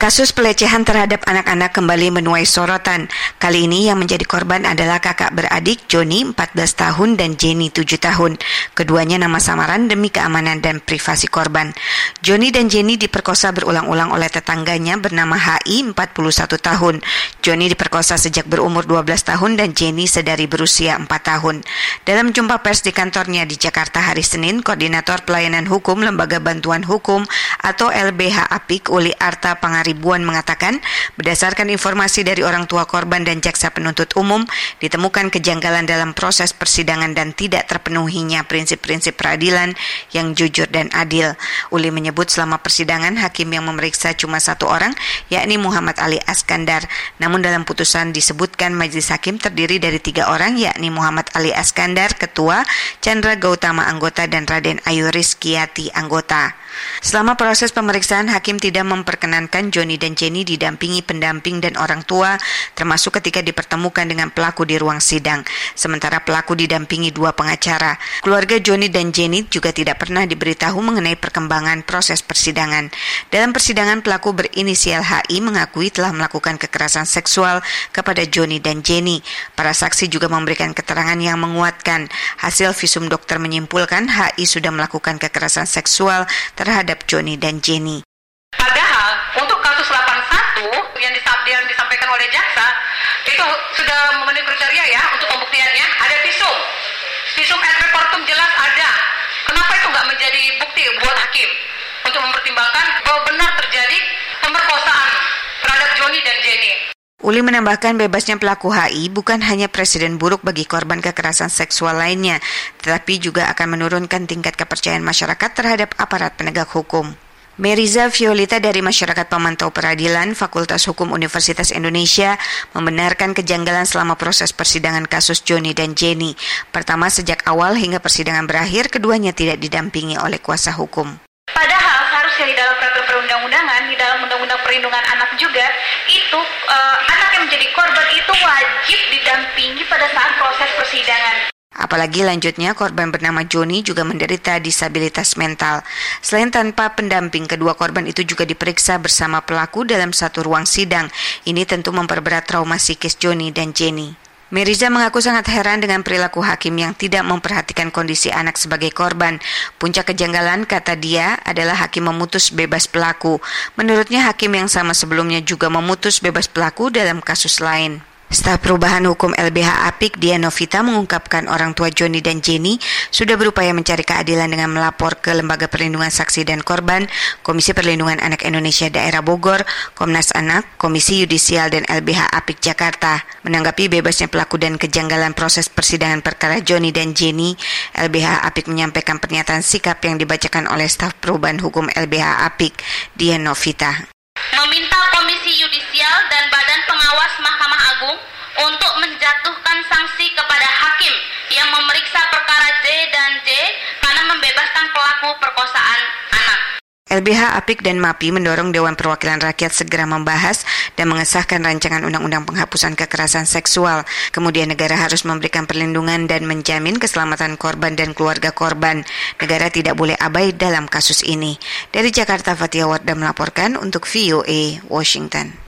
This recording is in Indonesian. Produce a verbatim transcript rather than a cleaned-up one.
Kasus pelecehan terhadap anak-anak kembali menuai sorotan. Kali ini yang menjadi korban adalah kakak beradik Joni empat belas tahun dan Jenny tujuh tahun. Keduanya nama samaran demi keamanan dan privasi korban. Joni dan Jenny diperkosa berulang-ulang oleh tetangganya bernama H I empat puluh satu tahun. Joni diperkosa sejak berumur dua belas tahun dan Jenny sedari berusia empat tahun. Dalam jumpa pers di kantornya di Jakarta hari Senin, Koordinator Pelayanan Hukum Lembaga Bantuan Hukum atau L B H Apik Uli Arta Pangaribuan mengatakan, berdasarkan informasi dari orang tua korban dan jaksa penuntut umum, ditemukan kejanggalan dalam proses persidangan dan tidak terpenuhinya prinsip-prinsip peradilan yang jujur dan adil. Uli menyebut selama persidangan, hakim yang memeriksa cuma satu orang, yakni Muhammad Ali Askandar. Namun dalam putusan disebutkan majelis hakim terdiri dari tiga orang, yakni Muhammad Ali Askandar, ketua, Chandra Gautama, anggota, dan Raden Ayu Rizkyati, anggota. Selama proses pemeriksaan, hakim tidak memperkenankan Joni dan Jenny didampingi pendamping dan orang tua, termasuk ketika dipertemukan dengan pelaku di ruang sidang. Sementara pelaku didampingi dua pengacara. Keluarga Joni dan Jenny juga tidak pernah diberitahu mengenai perkembangan proses persidangan. Dalam persidangan, pelaku berinisial H I mengakui telah melakukan kekerasan seksual kepada Joni dan Jenny. Para saksi juga memberikan keterangan yang menguatkan. Hasil visum dokter menyimpulkan H I sudah melakukan kekerasan seksual terhadap Joni dan Jenny. Padahal untuk kasus delapan puluh satu yang, disab- yang disampaikan oleh jaksa itu sudah memenuhi kriteria ya untuk pembuktiannya, ada visum. Visum et repertum jelas ada. Kenapa itu nggak menjadi bukti buat hakim untuk mempertimbangkan bahwa benar terjadi pemerkosaan terhadap Joni dan Jenny? Uli menambahkan bebasnya pelaku H I bukan hanya presiden buruk bagi korban kekerasan seksual lainnya, tetapi juga akan menurunkan tingkat kepercayaan masyarakat terhadap aparat penegak hukum. Meriza Violeta dari Masyarakat Pemantau Peradilan Fakultas Hukum Universitas Indonesia membenarkan kejanggalan selama proses persidangan kasus Joni dan Jenny. Pertama, sejak awal hingga persidangan berakhir, keduanya tidak didampingi oleh kuasa hukum. Padahal seharusnya di dalam peraturan perundang-undangan, di dalam undang-undang perlindungan anak juga, itu uh, anak yang menjadi korban itu wajib didampingi pada saat proses persidangan. Apalagi lanjutnya korban bernama Joni juga menderita disabilitas mental. Selain tanpa pendamping, kedua korban itu juga diperiksa bersama pelaku dalam satu ruang sidang. Ini tentu memperberat trauma psikis Joni dan Jenny. Meriza mengaku sangat heran dengan perilaku hakim yang tidak memperhatikan kondisi anak sebagai korban. Puncak kejanggalan, kata dia, adalah hakim memutus bebas pelaku. Menurutnya hakim yang sama sebelumnya juga memutus bebas pelaku dalam kasus lain. Staf Perubahan Hukum L B H Apik, Dian Novita, mengungkapkan orang tua Joni dan Jenny sudah berupaya mencari keadilan dengan melapor ke Lembaga Perlindungan Saksi dan Korban, Komisi Perlindungan Anak Indonesia Daerah Bogor, Komnas Anak, Komisi Yudisial, dan L B H Apik Jakarta. Menanggapi bebasnya pelaku dan kejanggalan proses persidangan perkara Joni dan Jenny, L B H Apik menyampaikan pernyataan sikap yang dibacakan oleh Staf Perubahan Hukum L B H Apik, Dian Novita. Meminta Komisi Yudisial dan Badan Pengawas Mahkamah Agung untuk menjatuhkan sanksi kepada hakim yang memeriksa perkara J dan J karena membebaskan pelaku perkosaan anak. L B H Apik dan MAPI mendorong Dewan Perwakilan Rakyat segera membahas dan mengesahkan rancangan undang-undang penghapusan kekerasan seksual. Kemudian negara harus memberikan perlindungan dan menjamin keselamatan korban dan keluarga korban. Negara tidak boleh abai dalam kasus ini. Dari Jakarta, Fatia Wardah melaporkan untuk V O A Washington.